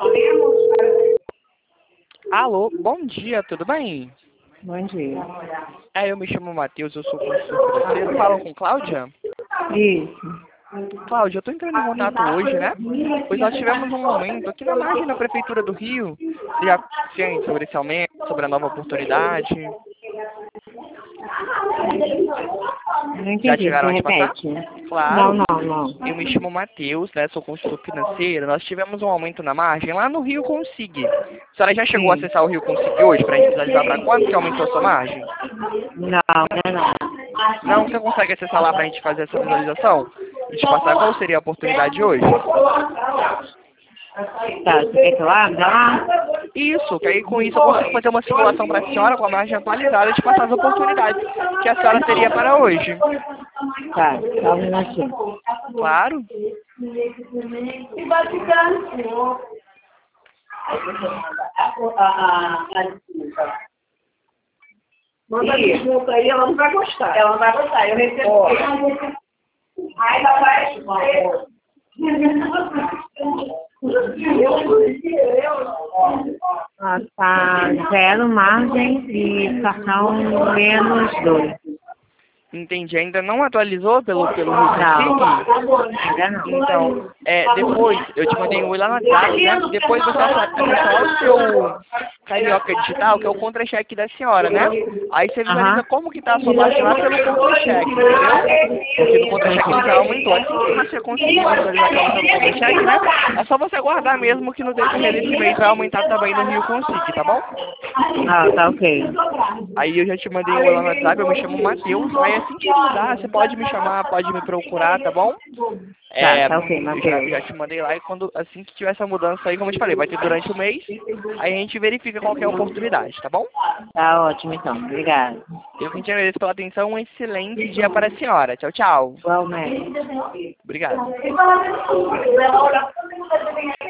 Alô, bom dia, tudo bem? Bom dia. Eu me chamo Matheus, eu sou consultor financeiro. Falam com Cláudia? Isso. Cláudia, eu estou entrando em contato hoje, né? Pois nós tivemos um momento aqui na margem da Prefeitura do Rio. Você já ciente sobre esse aumento, sobre a nova oportunidade? Não entendi, Já chegaram você a te passar? repete? Claro. Não. Eu me chamo Matheus, né? Sou consultor financeiro. Nós tivemos um aumento na margem lá no Rio Consig. A senhora já chegou a Sim. acessar o Rio Consig hoje para a gente visualizar para quanto que aumentou a sua margem? Não. Não, você consegue acessar lá para a gente fazer essa visualização? E te passar qual seria a oportunidade de hoje? Tá, você quer que eu abra lá? Isso, que aí com isso eu consigo fazer uma simulação para a senhora com a margem atualizada e te passar as oportunidades que a senhora teria para hoje. Tá, só um minutinho. Claro. Manda desculpa aí, ela não vai gostar. Ela não vai gostar, eu recebo. Aí ela vai. Tá zero margem e cartão -2. Entendi. Ainda não atualizou pelo Rio Não, Consig? ainda não. Então, depois, eu te mandei um oi lá no WhatsApp, né? Depois você acessa o seu Carioca Digital, que é o contra-cheque da senhora, né? Aí você visualiza como que tá a sua margem lá pelo contra-cheque, entendeu? Porque no contra-cheque ele já aumentou. Assim que você conseguir visualizar que aumentou no contra-cheque, né? É só você aguardar mesmo que no decorrer desse mês vai aumentar também no Rio Consig, tá bom? Tá ok. Aí eu já te mandei um oi lá no WhatsApp, eu me chamo Matheus. Aí assim que mudar, você pode me chamar, pode me procurar, tá bom? Tá ok, Matheus. Já te mandei lá e assim que tiver essa mudança aí, como eu te falei, vai ter durante o mês, aí a gente verifica qual que é a oportunidade, tá bom? Tá ótimo então, obrigada. Eu que te agradeço pela atenção, um excelente dia para a senhora. Tchau, tchau. Igualmente. Obrigado.